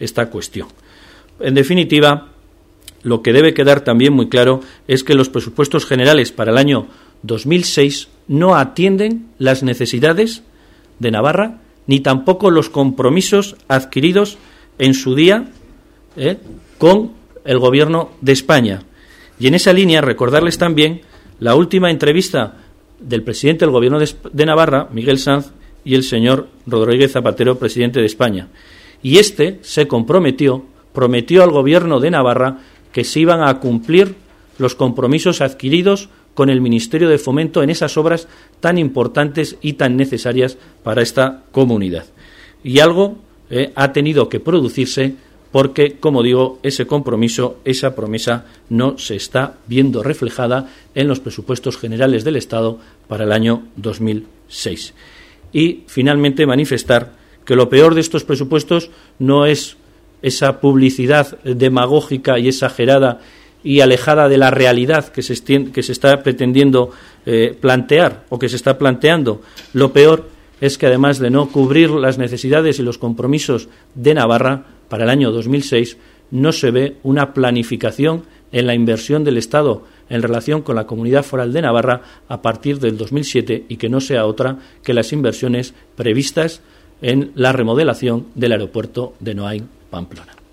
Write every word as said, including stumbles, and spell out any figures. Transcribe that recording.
esta cuestión. En definitiva, lo que debe quedar también muy claro es que los presupuestos generales para el año dos mil seis no atienden las necesidades de Navarra ni tampoco los compromisos adquiridos en su día eh, con el Gobierno de España. Y en esa línea, recordarles también la última entrevista del presidente del Gobierno de, de Navarra, Miguel Sanz, y el señor Rodríguez Zapatero, presidente de España. Y este se comprometió, prometió al Gobierno de Navarra que se iban a cumplir los compromisos adquiridos con el Ministerio de Fomento en esas obras tan importantes y tan necesarias para esta comunidad. Y algo eh, ha tenido que producirse porque, como digo, ese compromiso, esa promesa no se está viendo reflejada en los presupuestos generales del Estado para el año dos mil seis. Y, finalmente, manifestar que lo peor de estos presupuestos no es esa publicidad demagógica y exagerada y alejada de la realidad que se, estien, que se está pretendiendo eh, plantear o que se está planteando. Lo peor es que, además de no cubrir las necesidades y los compromisos de Navarra para el año dos mil seis, no se ve una planificación en la inversión del Estado en relación con la Comunidad Foral de Navarra a partir del dos mil siete y que no sea otra que las inversiones previstas en la remodelación del aeropuerto de Noain, Pamplona.